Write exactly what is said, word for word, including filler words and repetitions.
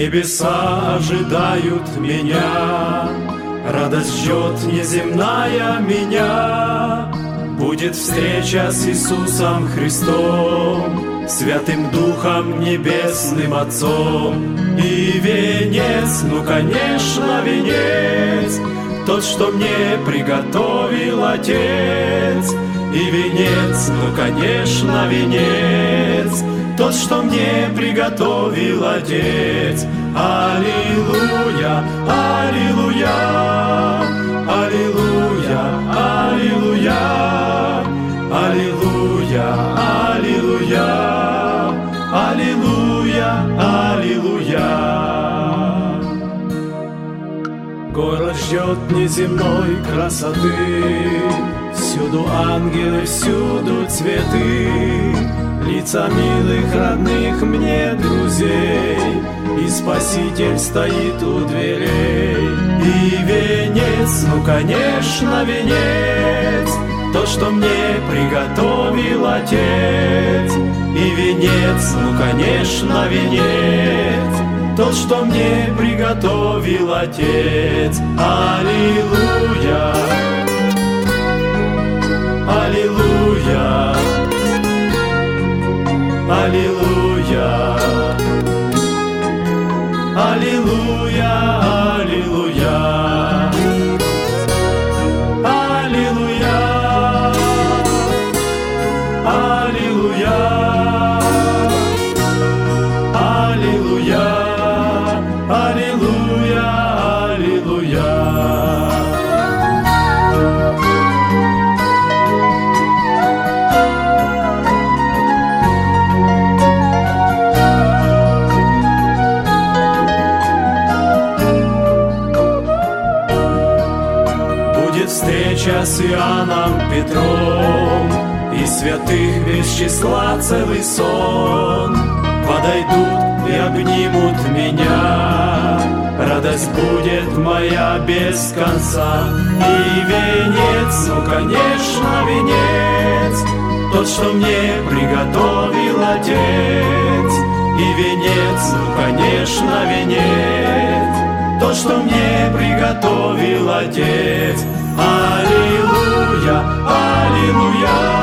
Небеса ожидают меня, радость ждет неземная меня. Будет встреча с Иисусом Христом, Святым Духом Небесным Отцом. И венец, ну конечно венец, тот, что мне приготовил Отец. И венец, ну конечно венец, тот, что мне приготовил Отец. Аллилуйя, аллилуйя, аллилуйя, аллилуйя, аллилуйя, аллилуйя, аллилуйя, аллилуйя. Город ждет неземной красоты, всюду ангелы, всюду цветы, лица милых, родных мне друзей, и Спаситель стоит у дверей. И венец, ну конечно венец, то, что мне приготовил Отец. И венец, ну конечно венец, тот, что мне приготовил Отец. Аллилуйя, аллилуйя, аллилуйя, аллилуйя, аллилуйя, аллилуйя, аллилуйя, аллилуйя, аллилуйя, аллилуйя. Встреча с Иоанном Петром, и святых без числа целый сон. Подойдут и обнимут меня, радость будет моя без конца. И венец, ну конечно венец, тот, что мне приготовил Отец. И венец, ну конечно венец, тот, что мне приготовил Отец. Аллилуйя, аллилуйя,